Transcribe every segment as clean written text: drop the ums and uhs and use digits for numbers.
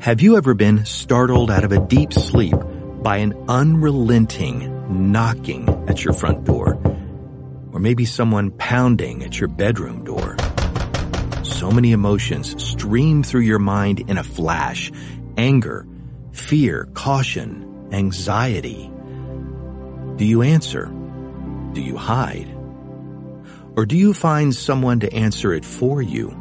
Have you ever been startled out of a deep sleep by an unrelenting knocking at your front door? Or maybe someone pounding at your bedroom door? So many emotions stream through your mind in a flash. Anger, fear, caution, anxiety. Do you answer? Do you hide? Or do you find someone to answer it for you?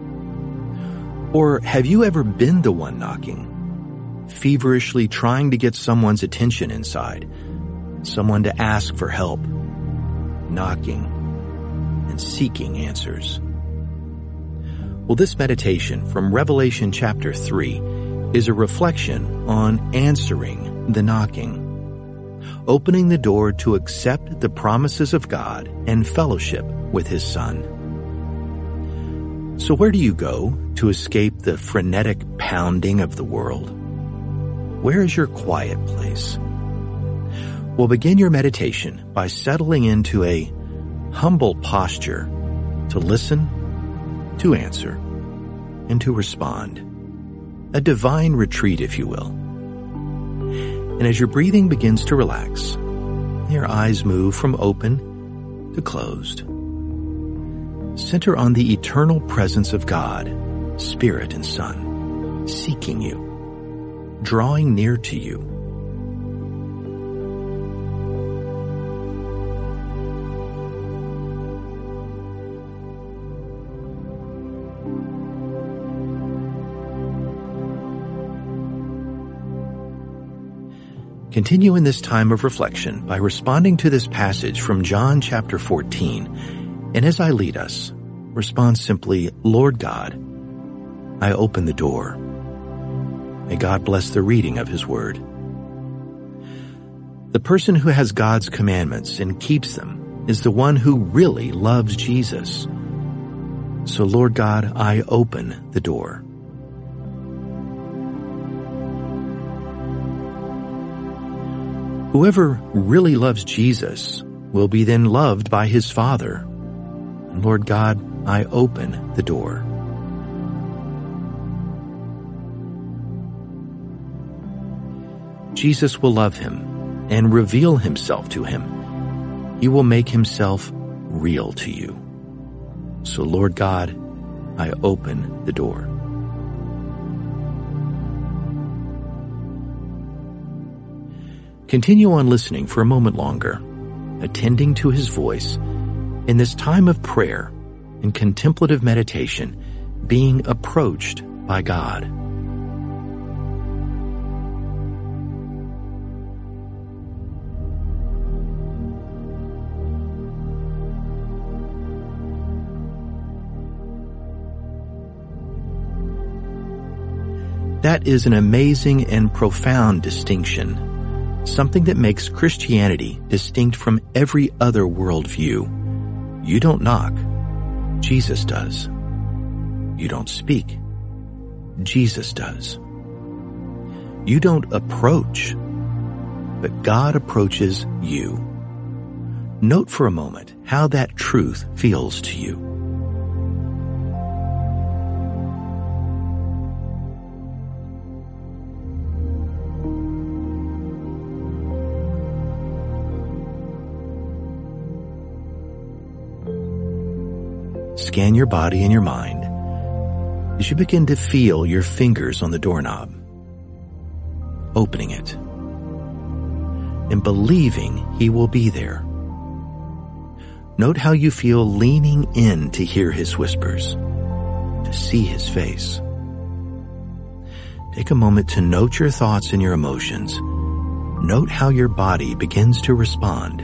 Or have you ever been the one knocking, feverishly trying to get someone's attention inside, someone to ask for help, knocking and seeking answers? Well, this meditation from Revelation chapter 3 is a reflection on answering the knocking, opening the door to accept the promises of God and fellowship with His Son. So where do you go to escape the frenetic pounding of the world? Where is your quiet place? Well, begin your meditation by settling into a humble posture to listen, to answer, and to respond. A divine retreat, if you will. And as your breathing begins to relax, your eyes move from open to closed. Center on the eternal presence of God, Spirit and Son, seeking you, drawing near to you. Continue in this time of reflection by responding to this passage from John chapter 14. And as I lead us, respond simply, Lord God, I open the door. May God bless the reading of His Word. The person who has God's commandments and keeps them is the one who really loves Jesus. So Lord God, I open the door. Whoever really loves Jesus will be then loved by His Father. And Lord God, I open the door. Jesus will love him and reveal Himself to him. He will make Himself real to you. So Lord God, I open the door. Continue on listening for a moment longer, attending to His voice in this time of prayer and contemplative meditation, being approached by God. That is an amazing and profound distinction, something that makes Christianity distinct from every other worldview. You don't knock, Jesus does. You don't speak, Jesus does. You don't approach, but God approaches you. Note for a moment how that truth feels to you. Scan your body and your mind as you begin to feel your fingers on the doorknob, opening it, and believing He will be there. Note how you feel leaning in to hear His whispers, to see His face. Take a moment to note your thoughts and your emotions. Note how your body begins to respond.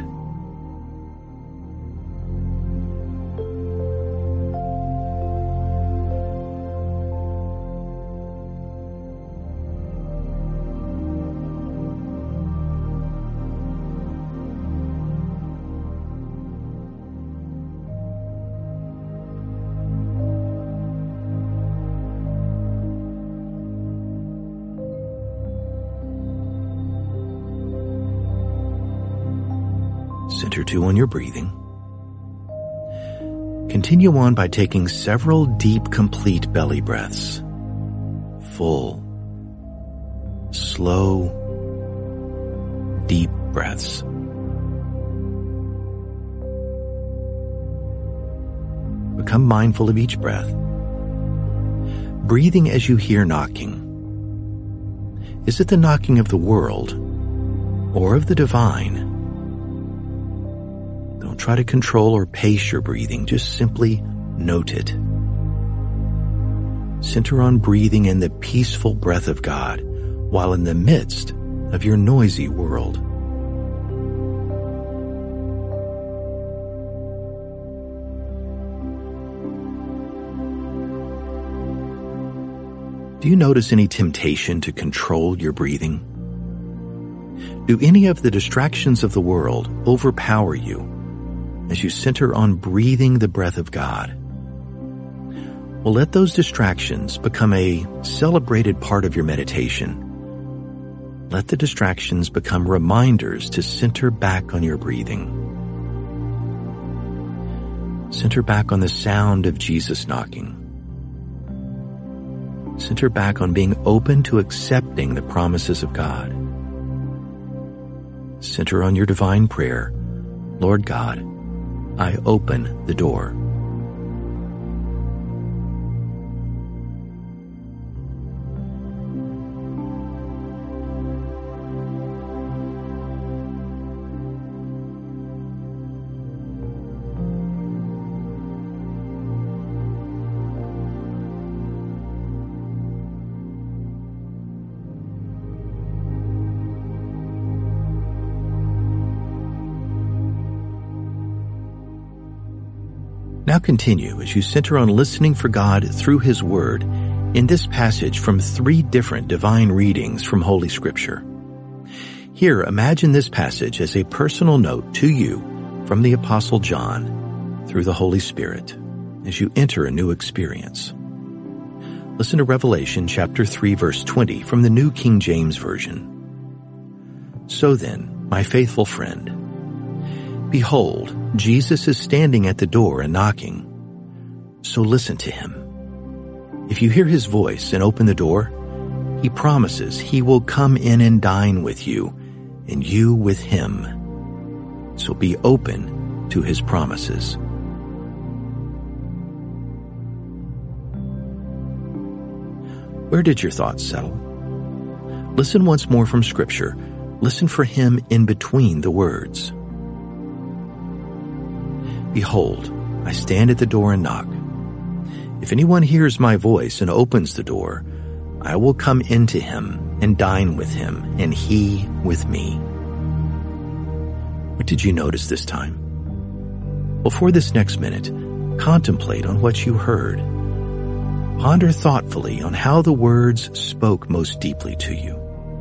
Center two on your breathing. Continue on by taking several deep, complete belly breaths. Full, slow, deep breaths. Become mindful of each breath, breathing as you hear knocking. Is it the knocking of the world or of the divine? Don't try to control or pace your breathing, just simply note it. Center on breathing in the peaceful breath of God while in the midst of your noisy world. Do you notice any temptation to control your breathing? Do any of the distractions of the world overpower you as you center on breathing the breath of God? Well, let those distractions become a celebrated part of your meditation. Let the distractions become reminders to center back on your breathing. Center back on the sound of Jesus knocking. Center back on being open to accepting the promises of God. Center on your divine prayer, Lord God, I open the door. Now continue as you center on listening for God through His Word in this passage from 3 different divine readings from Holy Scripture. Here, imagine this passage as a personal note to you from the Apostle John through the Holy Spirit as you enter a new experience. Listen to Revelation chapter 3 verse 20 from the New King James Version. So then, my faithful friend, behold, Jesus is standing at the door and knocking. So listen to Him. If you hear His voice and open the door, He promises He will come in and dine with you, and you with Him. So be open to His promises. Where did your thoughts settle? Listen once more from Scripture. Listen for Him in between the words. Behold, I stand at the door and knock. If anyone hears my voice and opens the door, I will come into him and dine with him, and he with me. What did you notice this time? Well, for this next minute, contemplate on what you heard. Ponder thoughtfully on how the words spoke most deeply to you.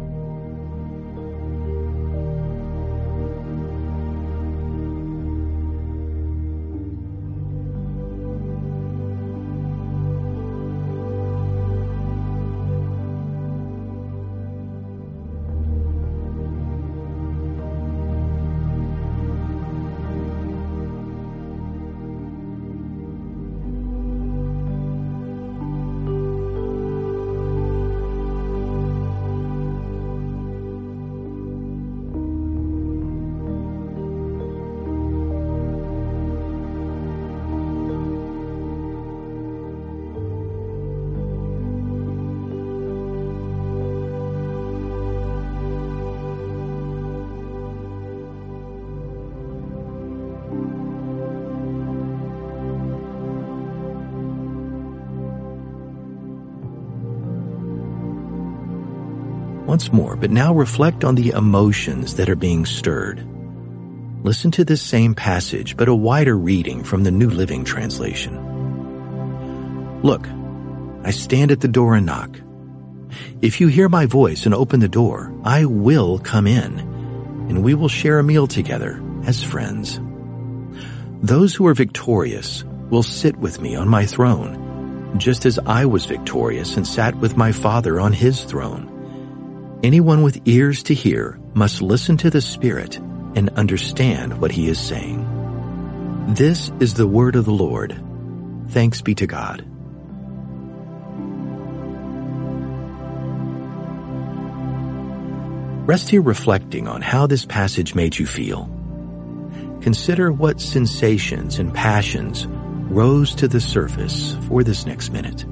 Once more, but now reflect on the emotions that are being stirred. Listen to this same passage, but a wider reading from the New Living Translation. Look, I stand at the door and knock. If you hear my voice and open the door, I will come in, and we will share a meal together as friends. Those who are victorious will sit with me on my throne, just as I was victorious and sat with my Father on His throne. Anyone with ears to hear must listen to the Spirit and understand what He is saying. This is the word of the Lord. Thanks be to God. Rest here reflecting on how this passage made you feel. Consider what sensations and passions rose to the surface for this next minute.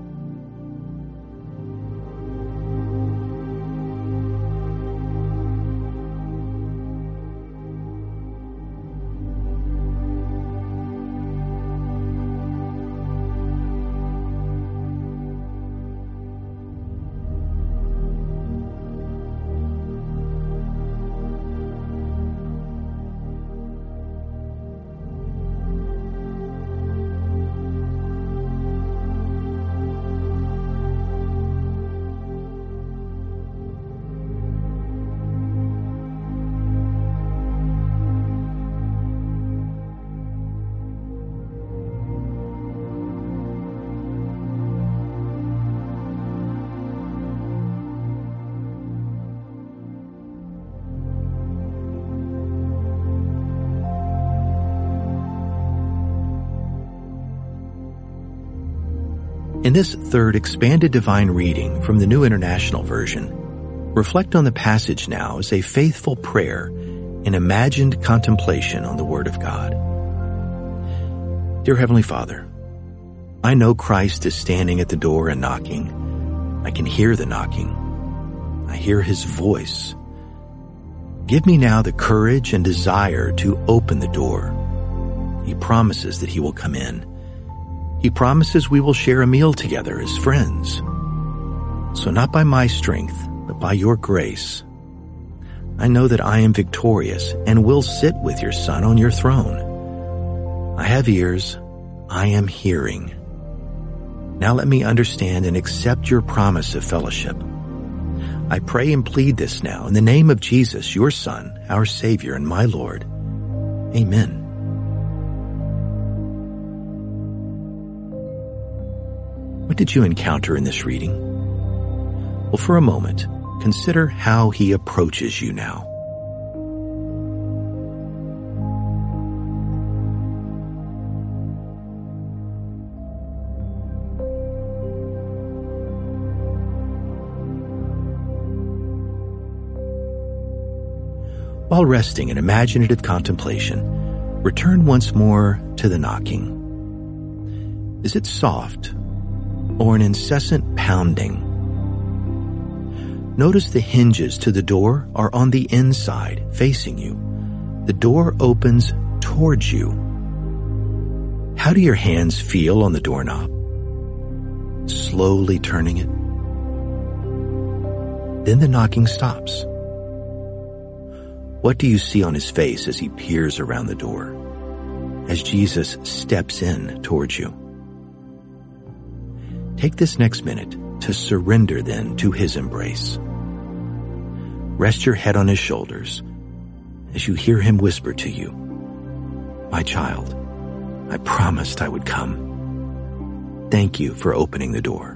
In this third expanded divine reading from the New International Version, reflect on the passage now as a faithful prayer and imagined contemplation on the Word of God. Dear Heavenly Father, I know Christ is standing at the door and knocking. I can hear the knocking. I hear His voice. Give me now the courage and desire to open the door. He promises that He will come in. He promises we will share a meal together as friends. So not by my strength, but by your grace. I know that I am victorious and will sit with your Son on your throne. I have ears, I am hearing. Now let me understand and accept your promise of fellowship. I pray and plead this now in the name of Jesus, your Son, our Savior and my Lord. Amen. What did you encounter in this reading? Well, for a moment, consider how He approaches you now. While resting in imaginative contemplation, return once more to the knocking. Is it soft or an incessant pounding? Notice the hinges to the door are on the inside, facing you. The door opens towards you. How do your hands feel on the doorknob? Slowly turning it. Then the knocking stops. What do you see on His face as He peers around the door, as Jesus steps in towards you? Take this next minute to surrender then to His embrace. Rest your head on His shoulders as you hear Him whisper to you, "My child, I promised I would come. Thank you for opening the door."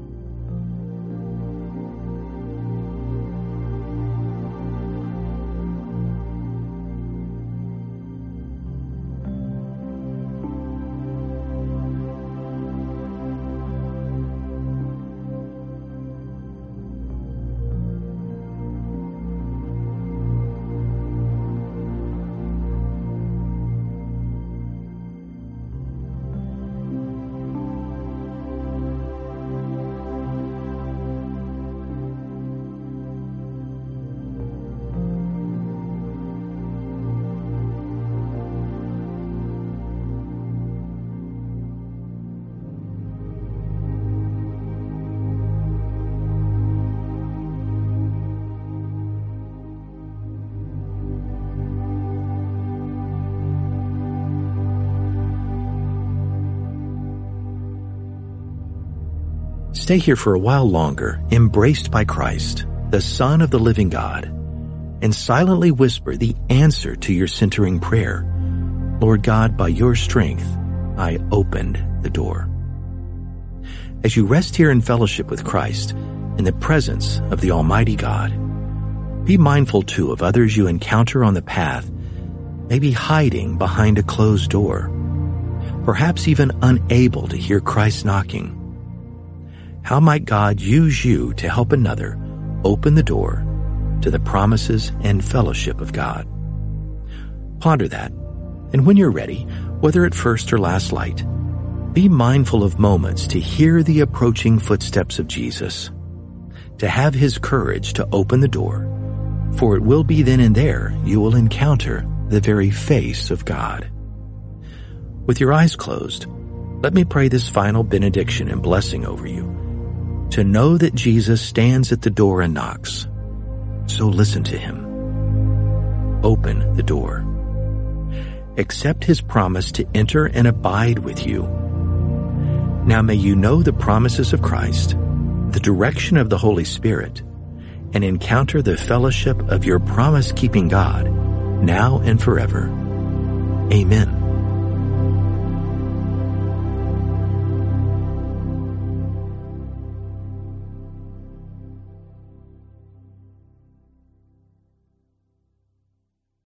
Stay here for a while longer, embraced by Christ, the Son of the living God, and silently whisper the answer to your centering prayer. Lord God, by your strength, I opened the door. As you rest here in fellowship with Christ, in the presence of the Almighty God, be mindful too of others you encounter on the path, maybe hiding behind a closed door, perhaps even unable to hear Christ knocking. How might God use you to help another open the door to the promises and fellowship of God. Ponder that, and when you're ready, whether at first or last light, be mindful of moments to hear the approaching footsteps of Jesus, to have His courage to open the door, for it will be then and there you will encounter the very face of God. With your eyes closed, let me pray this final benediction and blessing over you, to know that Jesus stands at the door and knocks. So listen to Him. Open the door. Accept His promise to enter and abide with you. Now may you know the promises of Christ, the direction of the Holy Spirit, and encounter the fellowship of your promise-keeping God, now and forever. Amen.